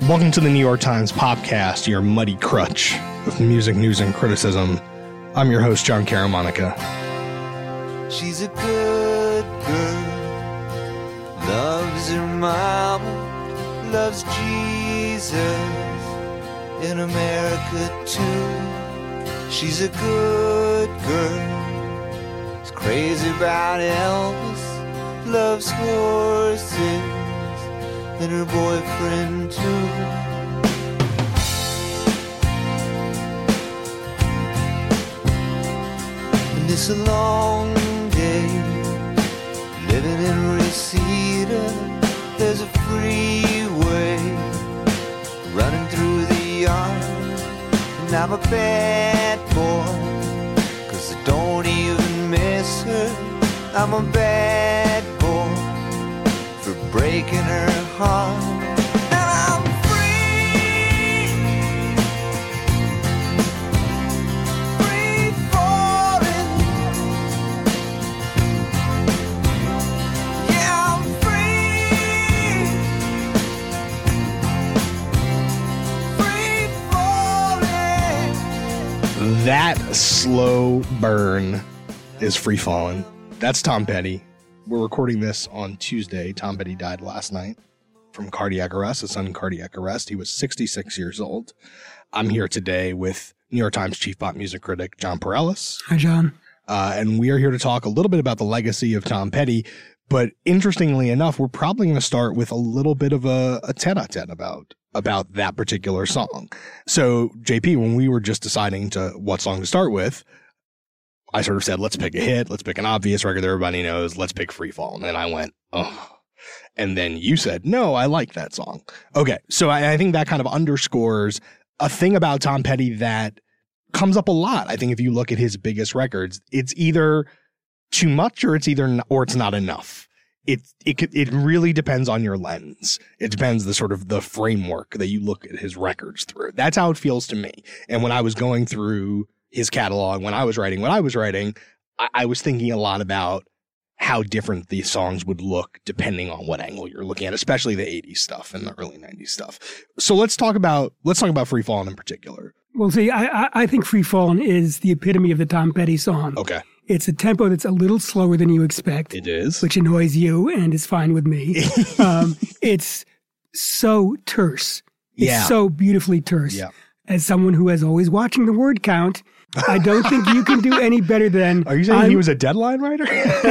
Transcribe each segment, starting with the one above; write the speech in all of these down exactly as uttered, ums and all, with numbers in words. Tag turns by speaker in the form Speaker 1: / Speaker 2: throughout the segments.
Speaker 1: Welcome to the New York Times Popcast, your muddy crutch of music news and criticism. I'm your host, John Caramonica.
Speaker 2: She's a good girl, loves her mama, loves Jesus, in America too. She's a good girl, is crazy about Elvis, loves horses, and her boyfriend too. And it's a long day, living in Reseda. There's a freeway running through the yard, and I'm a bad boy, 'cause I don't even miss her. I'm a bad boy for breaking her heart. And I'm free, free falling. Yeah, I'm free, free falling.
Speaker 1: That slow burn is Free Fallin'. That's Tom Petty. We're recording this on Tuesday. Tom Petty died last night from cardiac arrest, a sudden cardiac arrest. He was sixty-six years old. I'm here today with New York Times chief pop music critic Jon Pareles.
Speaker 3: Hi, John.
Speaker 1: Uh, and we are here to talk a little bit about the legacy of Tom Petty. But interestingly enough, we're probably going to start with a little bit of a, a tete-a-tete about, about that particular song. So, J P, when we were just deciding to what song to start with, I sort of said, let's pick a hit. Let's pick an obvious record that everybody knows. Let's pick Free Fall. And then I went, oh. And then you said, no, I like that song. Okay. So I, I think that kind of underscores a thing about Tom Petty that comes up a lot. I think if you look at his biggest records, it's either too much or it's either, n- or it's not enough. It, it, could- it really depends on your lens. It depends the sort of the framework that you look at his records through. That's how it feels to me. And when I was going through his catalog, when I was writing what I was writing, I, I was thinking a lot about how different these songs would look depending on what angle you're looking at, especially the eighties stuff and the early nineties stuff. So let's talk about let's talk about Free Fallin' in particular.
Speaker 3: Well, see, I, I, I think Free Fallin' is the epitome of the Tom Petty song.
Speaker 1: Okay.
Speaker 3: It's a tempo that's a little slower than you expect.
Speaker 1: It is.
Speaker 3: Which annoys you and is fine with me. um, it's so terse. It's
Speaker 1: Yeah.
Speaker 3: so beautifully terse.
Speaker 1: Yeah.
Speaker 3: As someone who is always watching the word count, I don't think you can do any better than...
Speaker 1: Are you saying
Speaker 3: I'm,
Speaker 1: he was a deadline writer?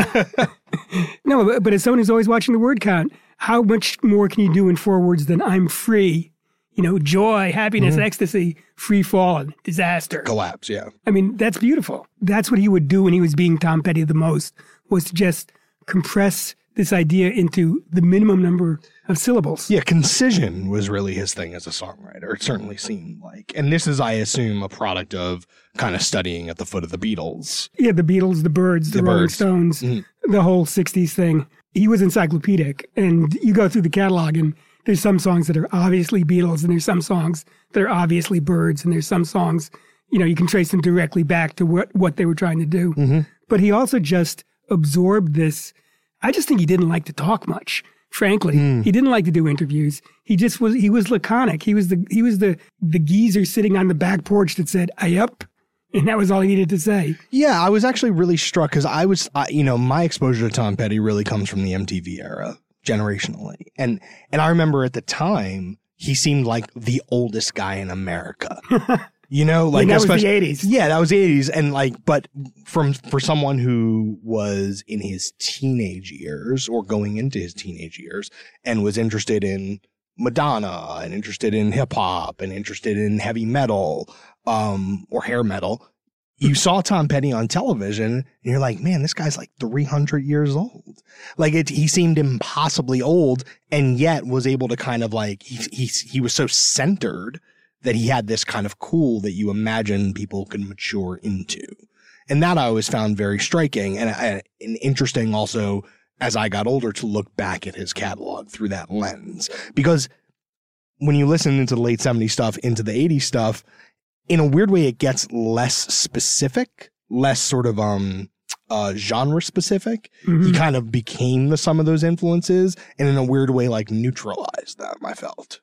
Speaker 3: No, but, but as someone who's always watching the word count, how much more can you do in four words than I'm free? You know, joy, happiness,
Speaker 1: Mm-hmm.
Speaker 3: ecstasy, free falling, disaster.
Speaker 1: Collapse, yeah.
Speaker 3: I mean, that's beautiful. That's what he would do when he was being Tom Petty the most, was to just compress this idea into the minimum number of syllables.
Speaker 1: Yeah, concision was really his thing as a songwriter. It certainly seemed like. And this is, I assume, a product of kind of studying at the foot of the Beatles.
Speaker 3: Yeah, the Beatles, the Byrds, the,
Speaker 1: The
Speaker 3: Rolling
Speaker 1: Byrds.
Speaker 3: Stones,
Speaker 1: Mhm.
Speaker 3: the whole sixties thing. He was encyclopedic. And you go through the catalog and there's some songs that are obviously Beatles and there's some songs that are obviously Byrds and there's some songs, you know, you can trace them directly back to what, what they were trying to do.
Speaker 1: Mm-hmm.
Speaker 3: But he also just absorbed this. I just think he didn't like to talk much. Frankly,
Speaker 1: Mm.
Speaker 3: he didn't like to do interviews. He just was, he was laconic. He was the, he was the, the geezer sitting on the back porch that said, "Ayup." And that was all he needed to say.
Speaker 1: Yeah, I was actually really struck because I was, I, you know, my exposure to Tom Petty really comes from the M T V era, generationally. And, and I remember at the time, he seemed like the oldest guy in America. You know, like
Speaker 3: And that was the
Speaker 1: especially-
Speaker 3: eighties.
Speaker 1: Yeah, that was the eighties. And like, but from, for someone who was in his teenage years or going into his teenage years and was interested in Madonna and interested in hip hop and interested in heavy metal, um, or hair metal, you saw Tom Petty on television and you're like, man, this guy's like three hundred years old. Like it, he seemed impossibly old and yet was able to kind of like, he, he, he was so centered that he had this kind of cool that you imagine people can mature into. And that I always found very striking and, and, and interesting also as I got older to look back at his catalog through that lens. Because when you listen into the late seventies stuff, into the eighties stuff, in a weird way, it gets less specific, less sort of um uh genre specific.
Speaker 3: Mm-hmm.
Speaker 1: He kind of became the sum of those influences and in a weird way like neutralized them, I felt.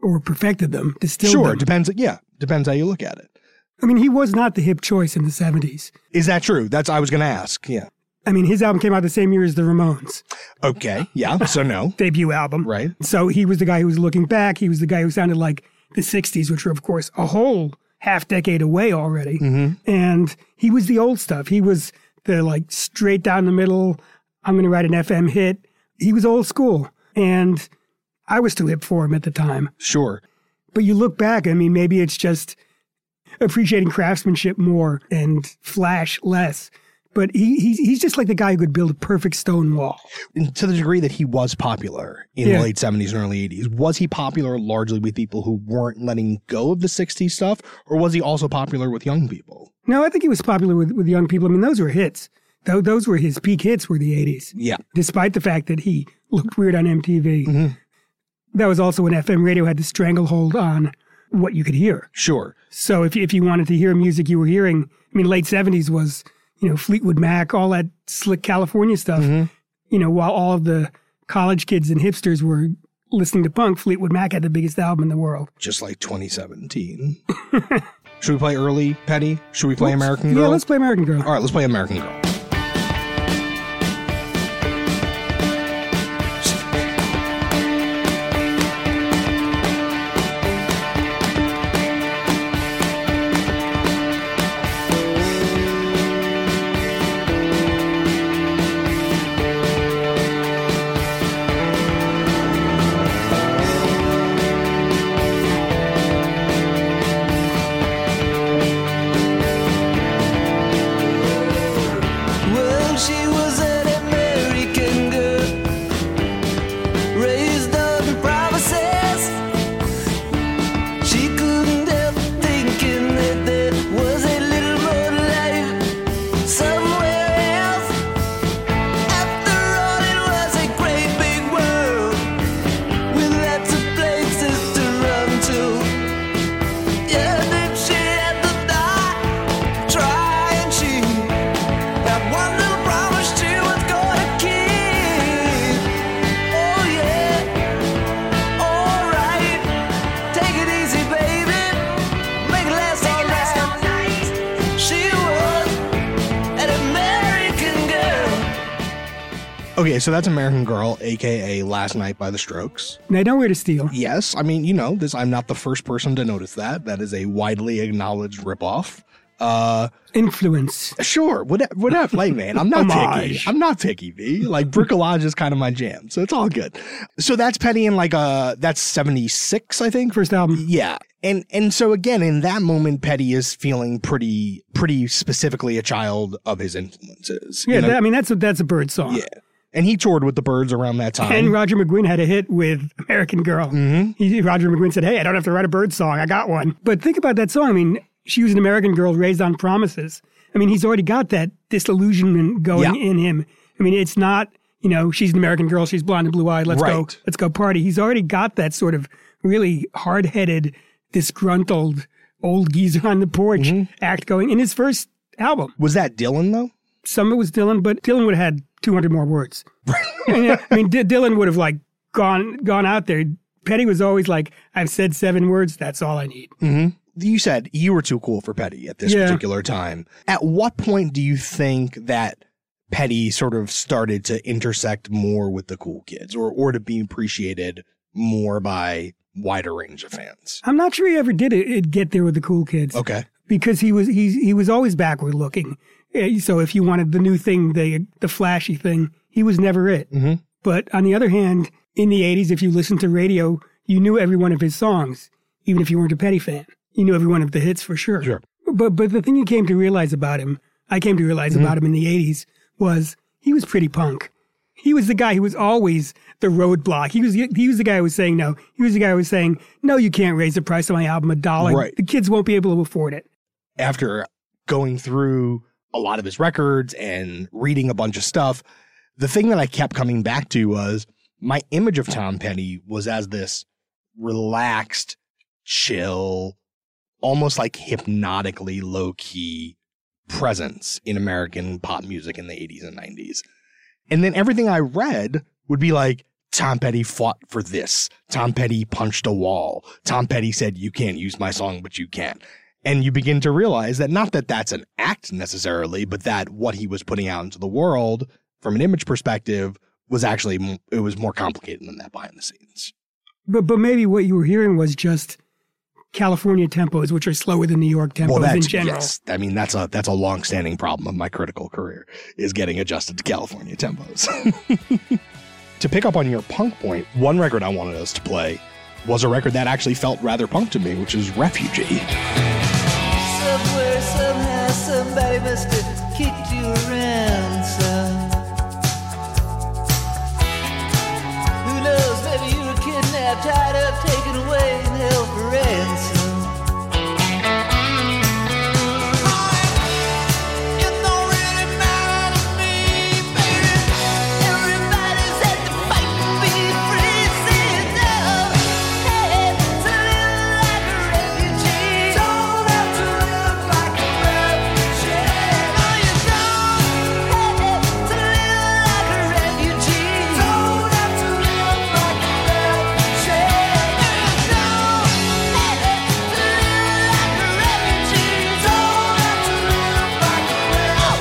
Speaker 3: or perfected them, distilled
Speaker 1: Sure,
Speaker 3: them.
Speaker 1: depends. Yeah, depends how you look at it.
Speaker 3: I mean, he was not the hip choice in the seventies.
Speaker 1: Is that true? That's I was going to ask. Yeah.
Speaker 3: I mean, his album came out the same year as the Ramones'
Speaker 1: Okay. Yeah. So no.
Speaker 3: debut album.
Speaker 1: Right.
Speaker 3: So he was the guy who was looking back. He was the guy who sounded like the sixties, which were, of course, a whole half decade away already.
Speaker 1: Mm-hmm.
Speaker 3: And he was the old stuff. He was the like straight down the middle, I'm going to write an F M hit. He was old school. And I was too hip for him at the time.
Speaker 1: Sure.
Speaker 3: But you look back, I mean, maybe it's just appreciating craftsmanship more and flash less. But he, he's, he's just like the guy who could build a perfect stone wall.
Speaker 1: And to the degree that he was popular in
Speaker 3: Yeah.
Speaker 1: the late seventies and early eighties, was he popular largely with people who weren't letting go of the sixties stuff, or was he also popular with young people?
Speaker 3: No, I think he was popular with, with young people. I mean, those were hits. Tho- Those were his peak hits were the eighties.
Speaker 1: Yeah.
Speaker 3: Despite the fact that he looked weird on M T V.
Speaker 1: Mm-hmm.
Speaker 3: That was also when F M radio had the stranglehold on what you could hear.
Speaker 1: Sure.
Speaker 3: So if you, if you wanted to hear music you were hearing, I mean, late seventies was, you know, Fleetwood Mac, all that slick California stuff.
Speaker 1: Mm-hmm.
Speaker 3: You know, while all of the college kids and hipsters were listening to punk, Fleetwood Mac had the biggest album in the world.
Speaker 1: Just like twenty seventeen. Should we play early, Petty? Should we play
Speaker 3: Let's-
Speaker 1: American Girl?
Speaker 3: Yeah, let's play American Girl.
Speaker 1: All right, let's play American Girl.
Speaker 2: Well, she was an American girl, raised on promises. She couldn't help thinking that there was a little more life somewhere else. After all, it was a great big world with lots of places to run to. Yeah, then she had to die trying. She that one little promise she was gonna keep. Oh yeah, alright. Take it easy, baby. Make it last all night. She was an American girl.
Speaker 1: Okay, so that's American Girl, a k a. Last Night by the Strokes.
Speaker 3: Now, don't wear to steal.
Speaker 1: Yes, I mean, you know, this. I'm not the first person to notice that. That is a widely acknowledged ripoff. Uh,
Speaker 3: Influence.
Speaker 1: sure, whatever, whatever. Like, man, I'm not picky.
Speaker 3: Homage.
Speaker 1: I'm not picky, B. Like, bricolage is kind of my jam, so it's all good. So that's Petty in like uh that's seventy-six, I think.
Speaker 3: First album.
Speaker 1: Yeah. And and so again, in that moment, Petty is feeling pretty pretty specifically a child of his influences. you
Speaker 3: Yeah,
Speaker 1: know?
Speaker 3: that, I mean, that's a, that's a Bird song.
Speaker 1: Yeah. And he toured with the Byrds around that time.
Speaker 3: And Roger McGuinn had a hit with American Girl.
Speaker 1: Mhm.
Speaker 3: He, Roger McGuinn said, hey, I don't have to write a Bird song. I got one. But think about that song. I mean, she was an American girl raised on promises. I mean, he's already got that disillusionment going
Speaker 1: Yeah.
Speaker 3: in him. I mean, it's not, you know, she's an American girl. She's blonde and blue-eyed. Let's go.
Speaker 1: Right.
Speaker 3: Let's go party. He's already got that sort of really hard-headed, disgruntled, old geezer on the porch
Speaker 1: Mm-hmm.
Speaker 3: act going in his first album.
Speaker 1: Was that Dylan though?
Speaker 3: Some of it was Dylan, but Dylan would have had two hundred more words. I mean, D- Dylan would have like gone gone out there. Petty was always like, I've said seven words. That's all I need.
Speaker 1: Mm-hmm. You said you were too cool for Petty at this
Speaker 3: Yeah.
Speaker 1: particular time. At what point do you think that Petty sort of started to intersect more with the cool kids, or or to be appreciated more by wider range of fans?
Speaker 3: I'm not sure he ever did it, it get there with the cool kids.
Speaker 1: Okay.
Speaker 3: Because he was he he was always backward looking. Eh, So if you wanted the new thing, the the flashy thing, he was never it.
Speaker 1: Mm-hmm.
Speaker 3: But on the other hand, in the eighties, if you listened to radio, you knew every one of his songs, even if you weren't a Petty fan. You knew every one of the hits for sure.
Speaker 1: Sure.
Speaker 3: But but the thing you came to realize about him, I came to realize
Speaker 1: Mm-hmm.
Speaker 3: about him in the eighties, was he was pretty punk. He was the guy who was always the roadblock. He was he was the guy who was saying no. He was the guy who was saying, no, you can't raise the price of my album a dollar.
Speaker 1: Right.
Speaker 3: The kids won't be able to afford it.
Speaker 1: After going through a lot of his records and reading a bunch of stuff, the thing that I kept coming back to was my image of Tom Petty was as this relaxed, chill, almost like hypnotically low-key presence in American pop music in the eighties and nineties. And then everything I read would be like, Tom Petty fought for this. Tom Petty punched a wall. Tom Petty said, you can't use my song, but you can. And you begin to realize that not that that's an act necessarily, but that what he was putting out into the world from an image perspective was actually, it was more complicated than that behind the scenes.
Speaker 3: But but maybe what you were hearing was just California tempos, which are slower than New York tempos
Speaker 1: Well,
Speaker 3: in
Speaker 1: that's,
Speaker 3: general.
Speaker 1: yes. I mean, that's a, that's a long-standing problem of my critical career, is getting adjusted to California tempos. To pick up on your punk point, one record I wanted us to play was a record that actually felt rather punk to me, which is Refugee.
Speaker 2: Somewhere, somehow, somebody must have kicked you around, son. Who knows, maybe you were kidnapped, tied up, taken away, and held for ransom. It don't really matter to me, baby. Everybody's had to fight to be free. Sit down, hey, to live like a refugee. Don't have to live like a refugee. No, you don't have to live like a refugee. Don't have to live like a refugee. No, you don't have to live like a refugee. Don't have to live like a refugee.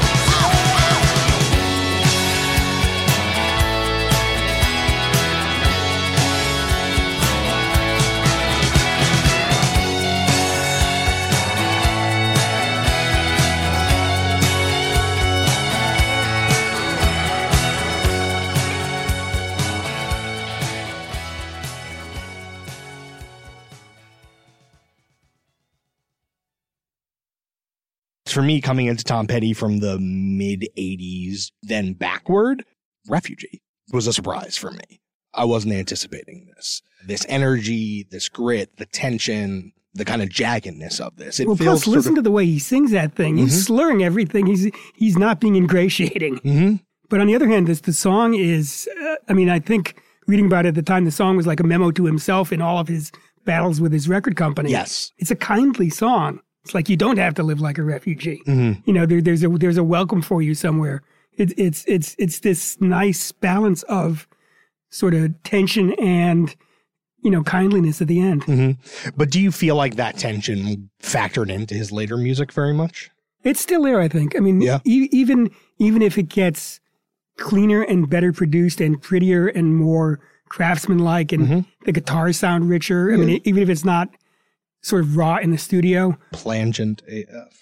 Speaker 1: For me, coming into Tom Petty from the mid eighties, then backward, Refugee was a surprise for me. I wasn't anticipating this. This energy, this grit, the tension, the kind of jaggedness of this. It
Speaker 3: Well,
Speaker 1: feels
Speaker 3: plus, listen
Speaker 1: sort of,
Speaker 3: to the way he sings that thing. He's
Speaker 1: Mhm.
Speaker 3: slurring everything. He's he's not being ingratiating.
Speaker 1: Mhm.
Speaker 3: But on the other hand, this the song is. Uh, I mean, I think reading about it at the time, the song was like a memo to himself in all of his battles with his record company.
Speaker 1: Yes.
Speaker 3: It's a kindly song. It's like you don't have to live like a refugee.
Speaker 1: Mhm.
Speaker 3: You know, there, there's a there's a welcome for you somewhere. It, it's it's it's this nice balance of sort of tension and, you know, kindliness at the end.
Speaker 1: Mhm. But do you feel like that tension factored into his later music very much?
Speaker 3: It's still there, I think. I mean,
Speaker 1: Yeah.
Speaker 3: e- even even if it gets cleaner and better produced and prettier and more craftsmanlike and
Speaker 1: Mhm.
Speaker 3: the guitars sound richer. I mean, e- even if it's not sort of raw in the studio,
Speaker 1: Plangent A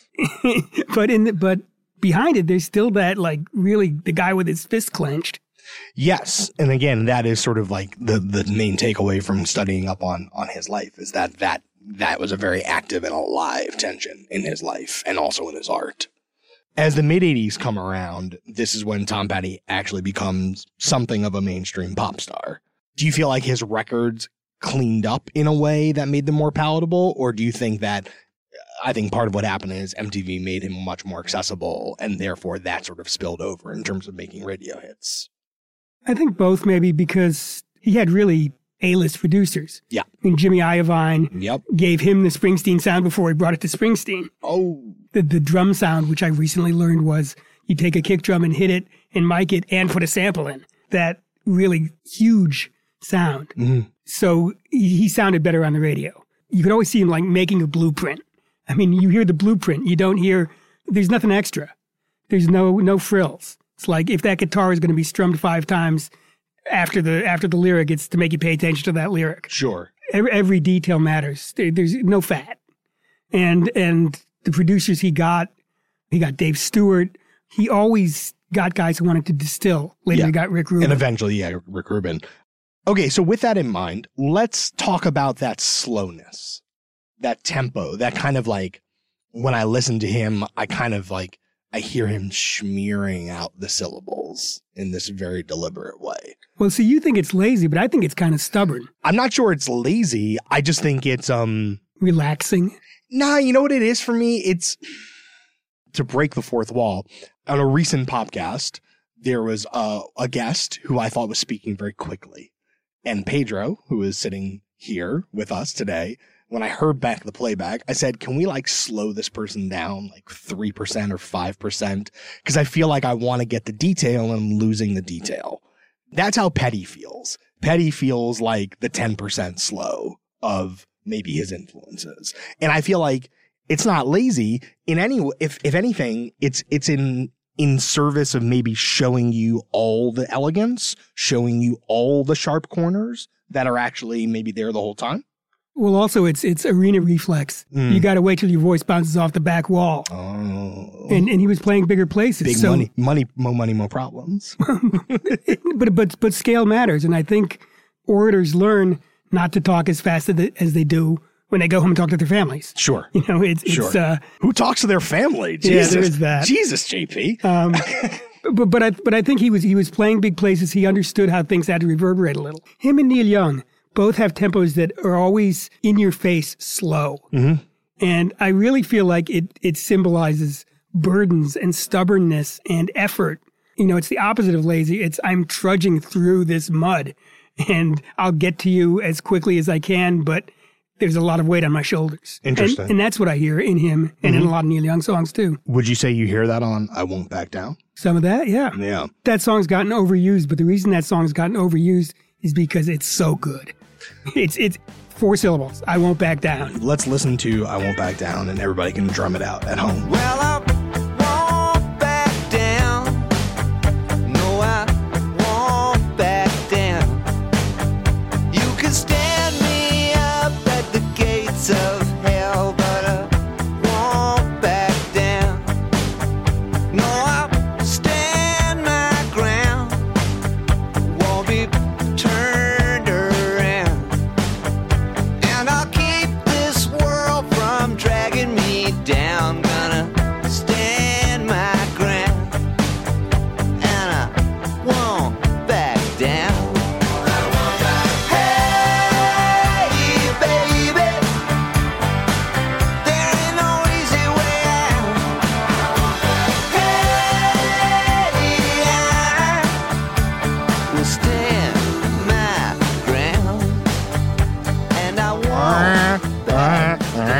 Speaker 1: F.
Speaker 3: but in the, but behind it, there's still that like really the guy with his fist clenched.
Speaker 1: Yes. And again, that is sort of like the, the main takeaway from studying up on, on his life is that, that that was a very active and alive tension in his life and also in his art. As the mid eighties come around, this is when Tom Petty actually becomes something of a mainstream pop star. Do you feel like his records cleaned up in a way that made them more palatable? Or do you think that, I think part of what happened is M T V made him much more accessible and therefore that sort of spilled over in terms of making radio hits?
Speaker 3: I think both maybe because he had really A-list producers.
Speaker 1: Yeah.
Speaker 3: I mean, Jimmy Iovine
Speaker 1: Yep.
Speaker 3: gave him the Springsteen sound before he brought it to Springsteen.
Speaker 1: Oh,
Speaker 3: The, the drum sound, which I recently learned was you take a kick drum and hit it and mic it and put a sample in. That really huge sound.
Speaker 1: Mhm.
Speaker 3: So he, he sounded better on the radio. You could always see him like making a blueprint. I mean, you hear the blueprint. You don't hear, there's nothing extra. There's no no frills. It's like if that guitar is going to be strummed five times after the after the lyric, it's to make you pay attention to that lyric.
Speaker 1: sure.
Speaker 3: Every, every detail matters. There, there's no fat. And and the producers he got, he got Dave Stewart. He always got guys who wanted to distill. Later
Speaker 1: Yeah.
Speaker 3: he got Rick Rubin.
Speaker 1: And eventually, yeah, Rick Rubin. Okay, so with that in mind, let's talk about that slowness, that tempo, that kind of like, when I listen to him, I kind of like, I hear him smearing out the syllables in this very deliberate way.
Speaker 3: Well, see, you think it's lazy, but I think it's kind of stubborn,
Speaker 1: I'm not sure it's lazy. I just think it's, um,
Speaker 3: relaxing.
Speaker 1: nah, you know what it is for me? It's to break the fourth wall. On a recent podcast, there was a, a guest who I thought was speaking very quickly. And Pedro, who is sitting here with us today, when I heard back the playback, I said, can we like slow this person down like three percent or five percent? Because I feel like I want to get the detail and I'm losing the detail. That's how Petty feels. Petty feels like the ten percent slow of maybe his influences. And I feel like it's not lazy in any, if, if anything, it's, it's in, in service of maybe showing you all the elegance, showing you all the sharp corners that are actually maybe there the whole time.
Speaker 3: Well, also, it's it's arena reflex.
Speaker 1: Mm.
Speaker 3: You got to wait till your voice bounces off the back wall.
Speaker 1: Oh.
Speaker 3: And and he was playing bigger places.
Speaker 1: Big
Speaker 3: so,
Speaker 1: money, money, more money, more problems.
Speaker 3: but but but scale matters, and I think orators learn not to talk as fast as they, as they do when they go home and talk to their families.
Speaker 1: Sure.
Speaker 3: You know, it's
Speaker 1: Sure.
Speaker 3: it's uh,
Speaker 1: Who talks to their family?
Speaker 3: Yeah,
Speaker 1: Jesus.
Speaker 3: there is that.
Speaker 1: Jesus, J P.
Speaker 3: um, but but I but I think he was he was playing big places. He understood how things had to reverberate a little. Him and Neil Young both have tempos that are always in your face, slow.
Speaker 1: Mm-hmm.
Speaker 3: And I really feel like it it symbolizes burdens and stubbornness and effort. You know, it's the opposite of lazy. It's I'm trudging through this mud and I'll get to you as quickly as I can, but there's a lot of weight on my shoulders.
Speaker 1: Interesting.
Speaker 3: And, and that's what I hear in him and
Speaker 1: Mm-hmm.
Speaker 3: in a lot of Neil Young songs too.
Speaker 1: Would you say you hear that on I Won't Back Down?
Speaker 3: Some of that, yeah.
Speaker 1: Yeah.
Speaker 3: That song's gotten overused, but the reason that song's gotten overused is because it's so good. It's it's four syllables. I won't back down.
Speaker 1: Let's listen to I Won't Back Down and everybody can drum it out at home.
Speaker 2: Well, I won't back down. No, I won't back down. You can stand me up at the gates of hell, but I won't back down. No, I'll stand my ground. Won't be turned around. And I'll keep this world from dragging me down. Gonna stand my ground, and I won't back down. Hey, baby, there ain't no easy way out. Hey, I will stand my ground, and I won't back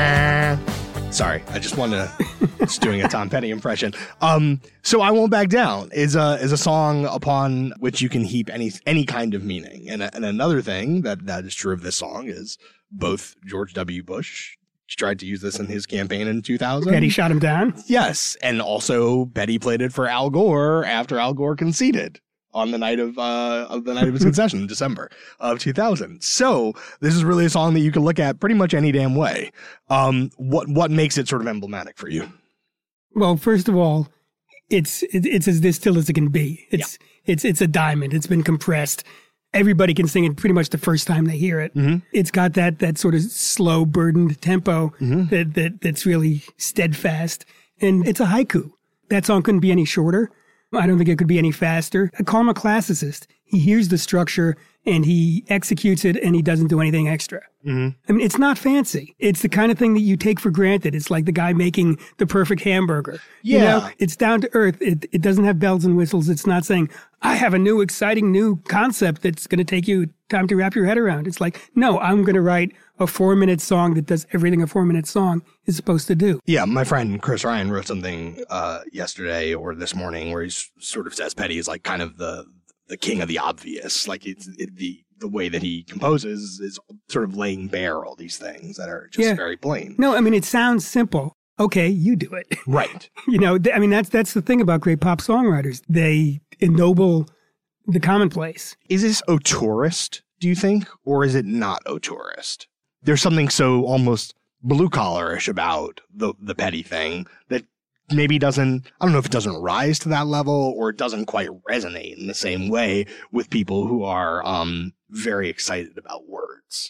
Speaker 2: down.
Speaker 1: Sorry, I just wanted to just doing a Tom Petty impression. Um, so I Won't Back Down is a is a song upon which you can heap any any kind of meaning. And, and another thing that, that is true of this song is both George W. Bush tried to use this in his campaign in two thousand.
Speaker 3: Petty shot him down.
Speaker 1: Yes, and also Petty played it for Al Gore after Al Gore conceded on the night of uh of the night of his concession in December of two thousand. So this is really a song that you can look at pretty much any damn way. Um, what what makes it sort of emblematic for you?
Speaker 3: Well, first of all, it's it, it's as distilled as it can be. It's it's it's a diamond. It's been compressed. Everybody can sing it pretty much the first time they hear it.
Speaker 1: Mm-hmm.
Speaker 3: It's got that that sort of slow, burdened tempo
Speaker 1: Mm-hmm.
Speaker 3: that that that's really steadfast, and it's a haiku. That song couldn't be any shorter. I don't think it could be any faster. I call him a classicist. He hears the structure and he executes it, and he doesn't do anything extra.
Speaker 1: Mm-hmm.
Speaker 3: I mean, it's not fancy. It's the kind of thing that you take for granted. It's like the guy making the perfect hamburger. You
Speaker 1: Yeah.
Speaker 3: know, it's down to earth. It, it doesn't have bells and whistles. It's not saying, I have a new, exciting new concept that's going to take you time to wrap your head around. It's like, no, I'm going to write a four minute song that does everything a four minute song is supposed to do.
Speaker 1: Yeah, my friend Chris Ryan wrote something uh, yesterday or this morning where he sort of says Petty is like kind of the the king of the obvious. Like it's it, the the way that he composes is sort of laying bare all these things that are just
Speaker 3: Yeah.
Speaker 1: very plain.
Speaker 3: No, I mean, it sounds simple. Okay, you do it.
Speaker 1: Right.
Speaker 3: You know, th- I mean, that's that's the thing about great pop songwriters. They ennoble the commonplace.
Speaker 1: Is this auteurist, do you think, or is it not auteurist? There's something so almost blue collarish about the the Petty thing that maybe doesn't, I don't know if it doesn't rise to that level or it doesn't quite resonate in the same way with people who are um, very excited about words.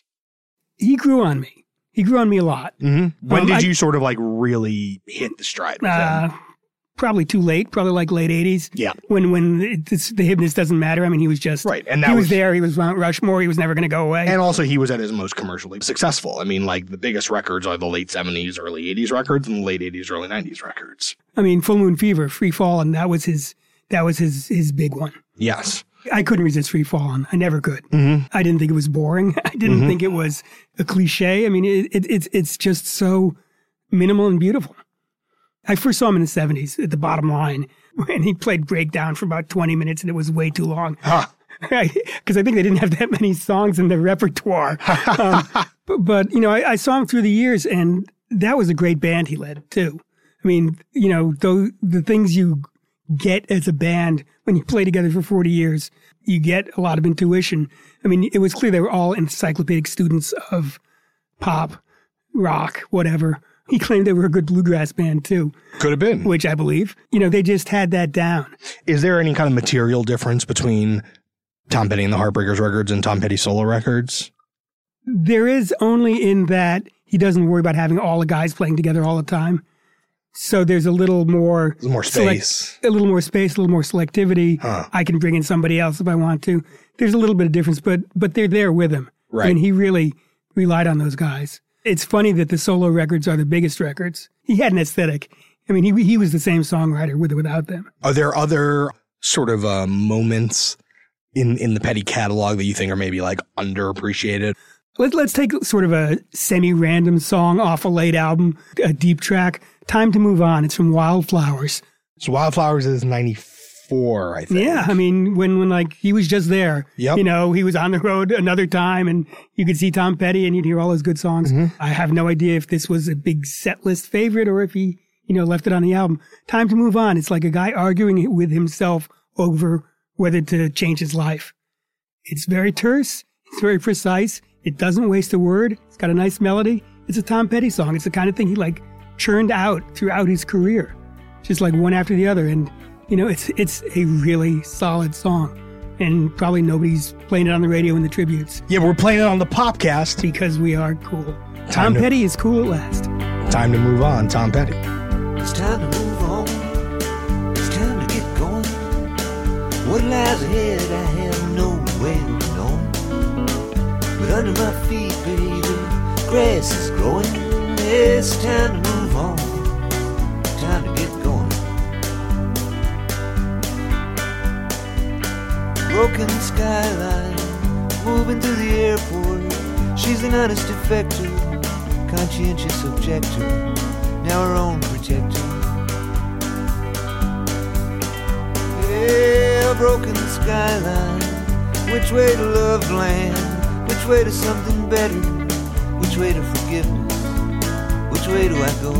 Speaker 3: He grew on me. He grew on me a lot.
Speaker 1: Mm-hmm. When
Speaker 3: Um,
Speaker 1: did
Speaker 3: I-
Speaker 1: you sort of like really hit the stride with
Speaker 3: Uh,
Speaker 1: him?
Speaker 3: probably too late. Probably like late eighties.
Speaker 1: Yeah.
Speaker 3: When when it, it's, the hipness doesn't matter. I mean, he was just
Speaker 1: Right, and that
Speaker 3: he was,
Speaker 1: was-
Speaker 3: there. He was Mount Rushmore. He was never going to go away.
Speaker 1: And also he was at his most commercially successful. I mean, like the biggest records are the late seventies, early eighties records and the late eighties, early nineties records.
Speaker 3: I mean, Full Moon Fever, Free Fallin'. That was his. That was his his big one.
Speaker 1: Yes.
Speaker 3: I couldn't resist Free Fallin'. I never could.
Speaker 1: Mm-hmm.
Speaker 3: I didn't think it was boring. I didn't
Speaker 1: Mhm.
Speaker 3: think it was a cliche. I mean, it, it, it's it's just so minimal and beautiful. I first saw him in the seventies at the Bottom Line, and he played Breakdown for about twenty minutes, and it was way too long.
Speaker 1: Huh.
Speaker 3: because I think they didn't have that many songs in their repertoire. um, but, but, you know, I, I saw him through the years, and that was a great band he led, too. I mean, you know, the, the things you get as a band when you play together for forty years, you get a lot of intuition. I mean, it was clear they were all encyclopedic students of pop, rock, whatever. He claimed they were a good bluegrass band, too.
Speaker 1: Could have been.
Speaker 3: Which I believe. You know, they just had that down.
Speaker 1: Is there any kind of material difference between Tom Petty and the Heartbreakers records and Tom Petty solo records?
Speaker 3: There is, only in that he doesn't worry about having all the guys playing together all the time. So there's a little more...
Speaker 1: There's more space.
Speaker 3: Select, a little more space, a little more selectivity.
Speaker 1: Huh.
Speaker 3: I can bring in somebody else if I want to. There's a little bit of difference, but but they're there with him.
Speaker 1: Right.
Speaker 3: And he really relied on those guys. It's funny that the solo records are the biggest records. He had an aesthetic. I mean, he he was the same songwriter with or without them.
Speaker 1: Are there other sort of uh, moments in, in the Petty catalog that you think are maybe like underappreciated?
Speaker 3: Let, let's take sort of a semi-random song off a late album, a deep track, Time to Move On. It's from Wildflowers.
Speaker 1: So Wildflowers is ninety-four, I think.
Speaker 3: Yeah, I mean, when, when like he was just there,
Speaker 1: Yep.
Speaker 3: you know, he was on the road another time and you could see Tom Petty and you'd hear all his good songs.
Speaker 1: Mm-hmm.
Speaker 3: I have no idea if this was a big set list favorite or if he, you know, left it on the album. Time to Move On. It's like a guy arguing with himself over whether to change his life. It's very terse. It's very precise. It doesn't waste a word. It's got a nice melody. It's a Tom Petty song. It's the kind of thing he like churned out throughout his career, just like one after the other. And, you know, it's it's a really solid song. And probably nobody's playing it on the radio in the tributes
Speaker 1: Yeah, we're playing it on the Popcast.
Speaker 3: because we are cool.
Speaker 1: Time
Speaker 3: Tom
Speaker 1: to-
Speaker 3: Petty is cool at last.
Speaker 1: Time to move on, Tom Petty.
Speaker 2: It's time to move on. It's time to get going. What lies ahead, I have no way of knowing. But under my feet, baby, grass is growing. It's time to move on. Time to get going. Broken skyline, moving through the airport. She's an honest defector, conscientious objector, now her own protector. Yeah, broken skyline. Which way to love land? Which way to something better? Which way to forgiveness? Which way do I go?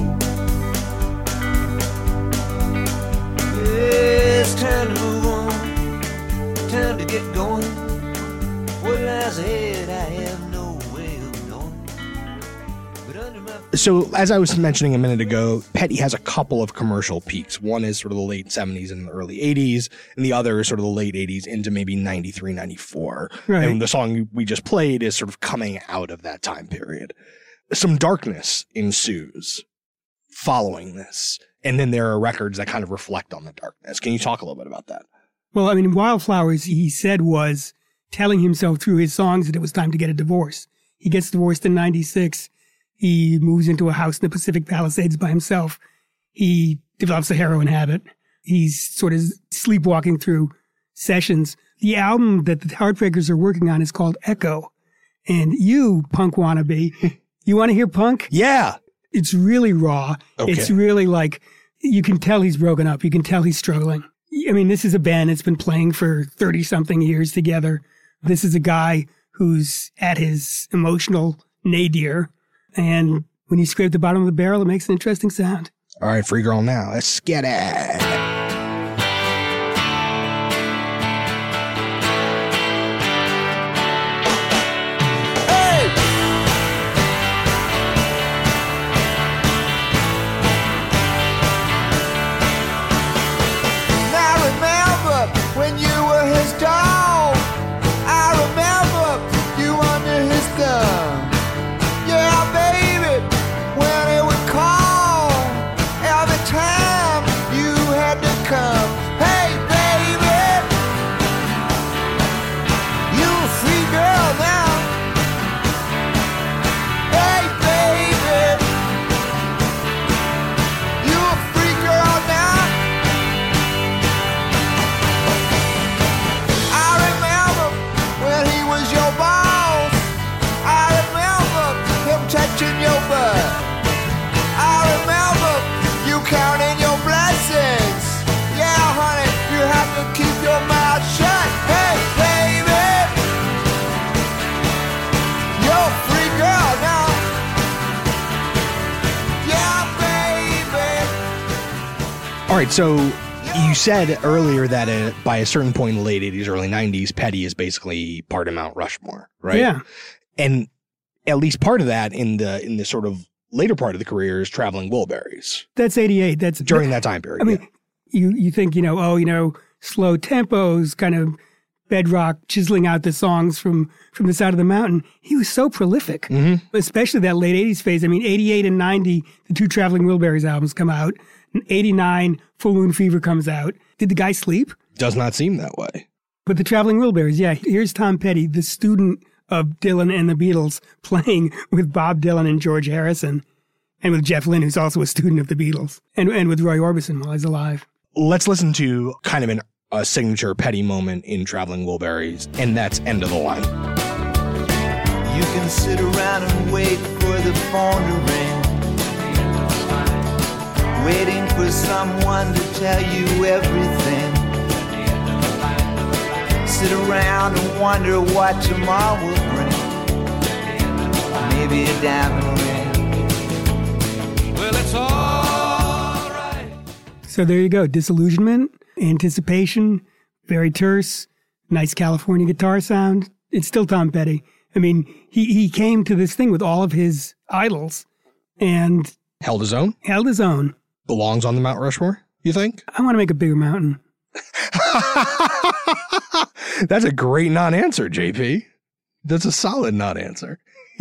Speaker 2: Yeah, it's time to move on. Time to get going. What lies ahead, I have no way of knowing. But under my
Speaker 1: So, as I was mentioning a minute ago, Petty has a couple of commercial peaks. One is sort of the late seventies and the early eighties, and the other is sort of the late eighties into maybe ninety-three, ninety-four.
Speaker 3: Right.
Speaker 1: And the song we just played is sort of coming out of that time period. Some darkness ensues following this, and then there are records that kind of reflect on the darkness. Can you talk a little bit about that?
Speaker 3: Well, I mean, Wildflowers, he said, was telling himself through his songs that it was time to get a divorce. He gets divorced in ninety-six. He moves into a house in the Pacific Palisades by himself. He develops a heroin habit. He's sort of sleepwalking through sessions. The album that the Heartbreakers are working on is called Echo. And you, punk wannabe, you want to hear punk?
Speaker 1: Yeah.
Speaker 3: It's really raw.
Speaker 1: Okay.
Speaker 3: It's really like, you can tell he's broken up. You can tell he's struggling. I mean, this is a band that's been playing for thirty-something years together. This is a guy who's at his emotional nadir. And when you scrape the bottom of the barrel, it makes an interesting sound.
Speaker 1: All right, Free Girl Now. Let's get it.
Speaker 2: I remember when you were his dog. I remember you under his thumb. Yeah, baby, when it would call, every time you
Speaker 1: right, so you said earlier that uh, by a certain point in the late eighties, early nineties, Petty is basically part of Mount Rushmore, right?
Speaker 3: Yeah.
Speaker 1: And at least part of that in the in the sort of later part of the career is Traveling Wilburys
Speaker 3: That's eighty-eight. That's
Speaker 1: during that time period.
Speaker 3: I mean,
Speaker 1: yeah.
Speaker 3: you, you think, you know, oh, you know, slow tempos, kind of bedrock, chiseling out the songs from, from the side of the mountain. He was so prolific,
Speaker 1: Mm-hmm.
Speaker 3: especially that late eighties phase. I mean, eighty-eight and ninety, the two Traveling Wilburys albums come out. In eighty-nine, Full Moon Fever comes out. Did the guy sleep?
Speaker 1: Does not seem that way.
Speaker 3: But the Traveling Wilburys, yeah. Here's Tom Petty, the student of Dylan and the Beatles, playing with Bob Dylan and George Harrison, and with Jeff Lynne, who's also a student of the Beatles, and, and with Roy Orbison while he's alive.
Speaker 1: Let's listen to kind of an, a signature Petty moment in Traveling Wilburys, and that's End of the Line.
Speaker 2: You can sit around and wait for the phone to ring, waiting for someone to tell you everything. Sit around and wonder what tomorrow will bring. Maybe a diamond ring. Well, it's all right.
Speaker 3: So there you go. Disillusionment, anticipation, very terse, nice California guitar sound. It's still Tom Petty. I mean, he, he came to this thing with all of his idols and
Speaker 1: Held his own?
Speaker 3: held his own.
Speaker 1: Belongs on the Mount Rushmore, you think?
Speaker 3: I want to make a bigger mountain.
Speaker 1: That's a great non-answer, J P. That's a solid non-answer.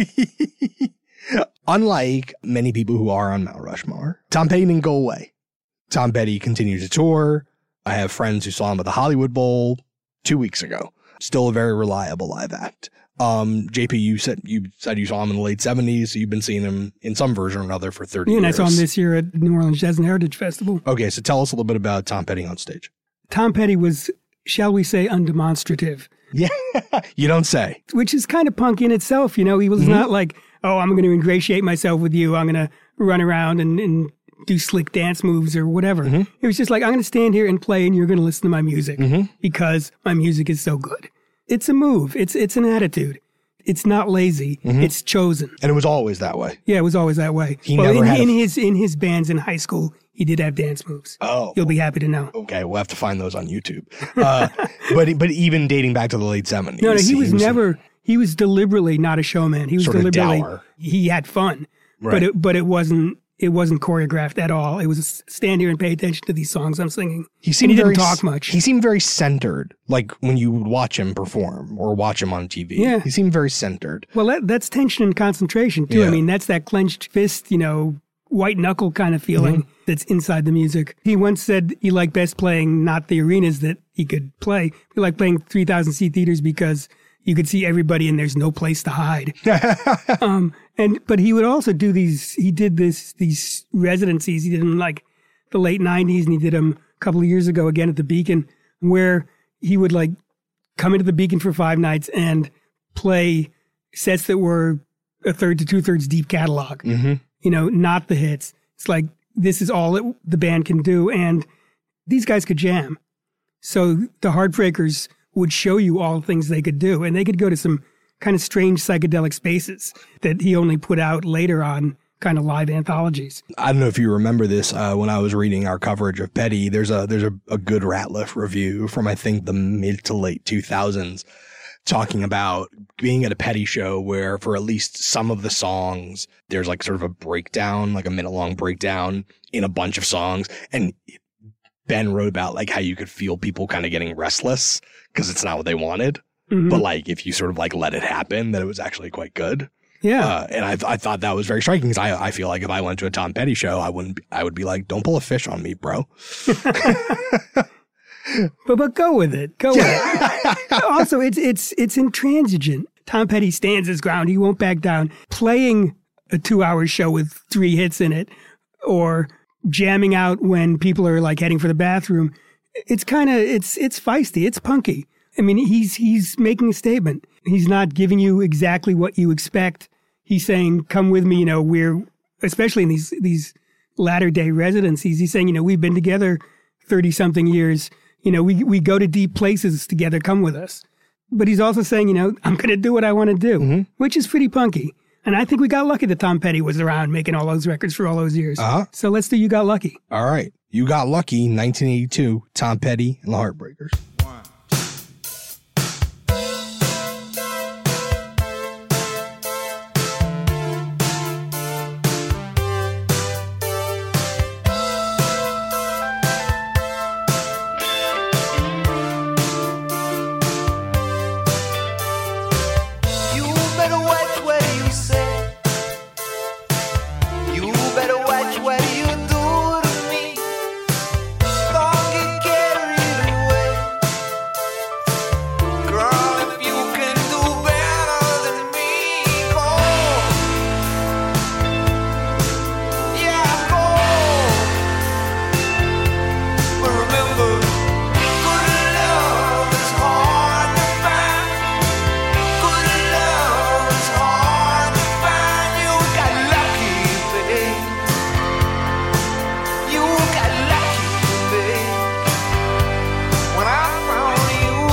Speaker 1: Unlike many people who are on Mount Rushmore, Tom Petty didn't go away. Tom Petty continued to tour. I have friends who saw him at the Hollywood Bowl two weeks ago. Still a very reliable live act. Um, J P, you said you said you saw him in the late seventies, so you've been seeing him in some version or another for thirty
Speaker 3: Yeah, and I
Speaker 1: years.
Speaker 3: saw him this year at New Orleans Jazz and Heritage Festival.
Speaker 1: Okay, so tell us a little bit about Tom Petty on stage.
Speaker 3: Tom Petty was, shall we say, undemonstrative,
Speaker 1: Yeah, you don't say.
Speaker 3: which is kind of punk in itself. You know, he was
Speaker 1: Mm-hmm.
Speaker 3: not like, oh, I'm going to ingratiate myself with you. I'm going to run around and, and do slick dance moves or whatever.
Speaker 1: Mm-hmm.
Speaker 3: It was just like, I'm going to stand here and play and you're going to listen to my music
Speaker 1: Mm-hmm.
Speaker 3: because my music is so good. It's a move. It's, it's an attitude. It's not lazy. It's chosen.
Speaker 1: And it was always that way.
Speaker 3: Yeah, it was always that way.
Speaker 1: He
Speaker 3: well,
Speaker 1: never
Speaker 3: in,
Speaker 1: had a-
Speaker 3: in his in his bands in high school, he did have dance moves.
Speaker 1: Oh.
Speaker 3: You'll be happy to know.
Speaker 1: Okay, we'll have to find those on YouTube. Uh, but but even dating back to the late seventies.
Speaker 3: No, no, he was never. He was deliberately not a showman. He was
Speaker 1: Sort of
Speaker 3: deliberately.
Speaker 1: dour.
Speaker 3: He had fun,
Speaker 1: Right.
Speaker 3: but it, but it wasn't. It wasn't choreographed at all. It was stand here and pay attention to these songs I'm singing.
Speaker 1: He seemed
Speaker 3: and he
Speaker 1: very
Speaker 3: didn't
Speaker 1: s-
Speaker 3: talk much.
Speaker 1: He seemed very centered, like when you would watch him perform or watch him on T V.
Speaker 3: Yeah.
Speaker 1: He seemed very centered.
Speaker 3: Well, that, that's tension and concentration too.
Speaker 1: Yeah.
Speaker 3: I mean, that's that clenched fist, you know, white knuckle kind of feeling
Speaker 1: Mm-hmm.
Speaker 3: that's inside the music. He once said he liked best playing not the arenas that he could play. He liked playing three thousand seat theaters because you could see everybody and there's no place to hide. um, and but he would also do these. He did this these residencies. He did them in like the late nineties, and he did them a couple of years ago again at the Beacon, where he would like come into the Beacon for five nights and play sets that were a third to two thirds deep catalog.
Speaker 1: Mm-hmm.
Speaker 3: You know, not the hits. It's like this is all that the band can do, and these guys could jam. So the Heartbreakers would show you all the things they could do, and they could go to some kind of strange psychedelic spaces that he only put out later on kind of live anthologies.
Speaker 1: I don't know if you remember this uh, when I was reading our coverage of Petty. There's a there's a, a good Ratliff review from I think the mid to late two thousands talking about being at a Petty show where for at least some of the songs there's like sort of a breakdown, like a minute long breakdown in a bunch of songs, and Ben wrote about like how you could feel people kind of getting restless because it's not what they wanted.
Speaker 3: Mhm.
Speaker 1: But like if you sort of like let it happen, that it was actually quite good.
Speaker 3: Yeah.
Speaker 1: Uh, and I, I thought that was very striking because I, I feel like if I went to a Tom Petty show, I wouldn't, be, I would be like, don't pull a fish on me, bro.
Speaker 3: But but go with it. Go with it. Also, it's it's it's intransigent. Tom Petty stands his ground. He won't back down. Playing a two-hour show with three hits in it, or jamming out when people are like heading for the bathroom. It's kind of it's it's feisty. It's punky. I mean, he's he's making a statement. He's not giving you exactly what you expect. He's saying, "Come with me." You know, we're especially in these these latter day residencies. He's saying, you know, we've been together thirty something years. You know, we we go to deep places together. Come with us. But he's also saying, you know, I'm going to do what I want to do,
Speaker 1: Mm-hmm.
Speaker 3: which is pretty punky. And I think we got lucky that Tom Petty was around making all those records for all those years.
Speaker 1: Uh-huh.
Speaker 3: So let's do You Got Lucky.
Speaker 1: All right. You Got Lucky, nineteen eighty-two, Tom Petty and the Heartbreakers.
Speaker 2: You better watch what you say. You better watch what you do to me. Don't get carried away. Girl, if you can do better than me, go. Yeah, go. But remember, good love is hard to find. Good love is hard to find. You got lucky, babe. You got lucky, babe. When I found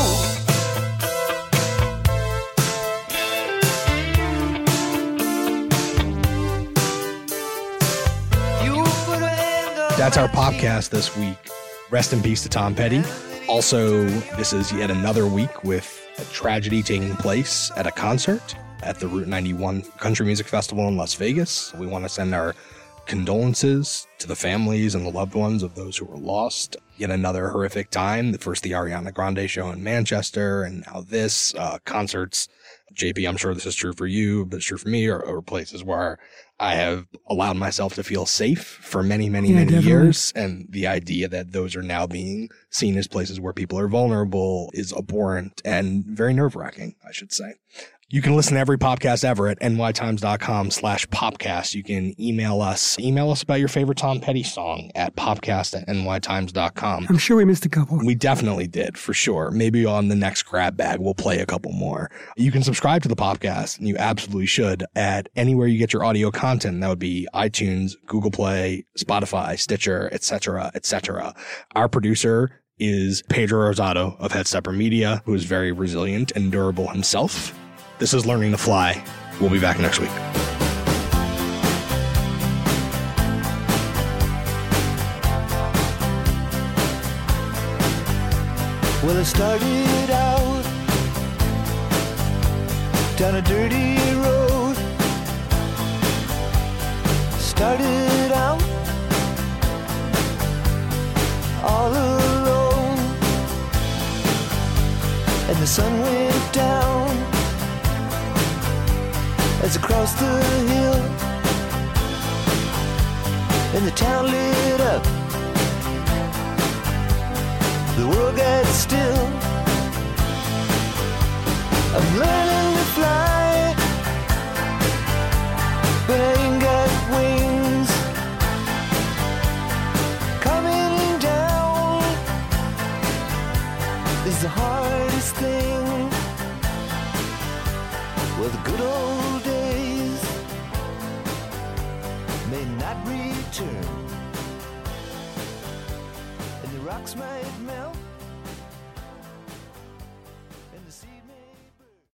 Speaker 2: you, you put a hand on
Speaker 1: That's our
Speaker 2: my cheek.
Speaker 1: podcast this week. Rest in peace to Tom Petty. Also, this is yet another week with a tragedy taking place at a concert at the Route ninety-one Country Music Festival in Las Vegas. We want to send our condolences to the families and the loved ones of those who were lost. Yet another horrific time. First the Ariana Grande show in Manchester, and now this uh, concerts. J P, I'm sure this is true for you, but it's true for me, or, or places where I have allowed myself to feel safe for many, many,
Speaker 3: Yeah,
Speaker 1: many
Speaker 3: definitely.
Speaker 1: years. And the idea that those are now being seen as places where people are vulnerable is abhorrent and very nerve wracking, I should say. You can listen to every podcast ever at nytimes.com slash popcast. You can email us. Email us about your favorite Tom Petty song at popcast at nytimes.com.
Speaker 3: I'm sure we missed a couple.
Speaker 1: We definitely did, for sure. Maybe on the next grab bag, we'll play a couple more. You can subscribe to the podcast, and you absolutely should, at anywhere you get your audio content. That would be iTunes, Google Play, Spotify, Stitcher, et cetera, et cetera. Our producer is Pedro Rosado of Headstepper Media, who is very resilient and durable himself. This is Learning to Fly. We'll be back next week.
Speaker 2: Well, I started out down a dirty road. Started out all alone, and the sun went down as I crossed the hill, and the town lit up. The world got still. I'm learning to fly, but I ain't got wings. Coming down is the hardest thing. Well, the good old days may not return, and the rocks might melt.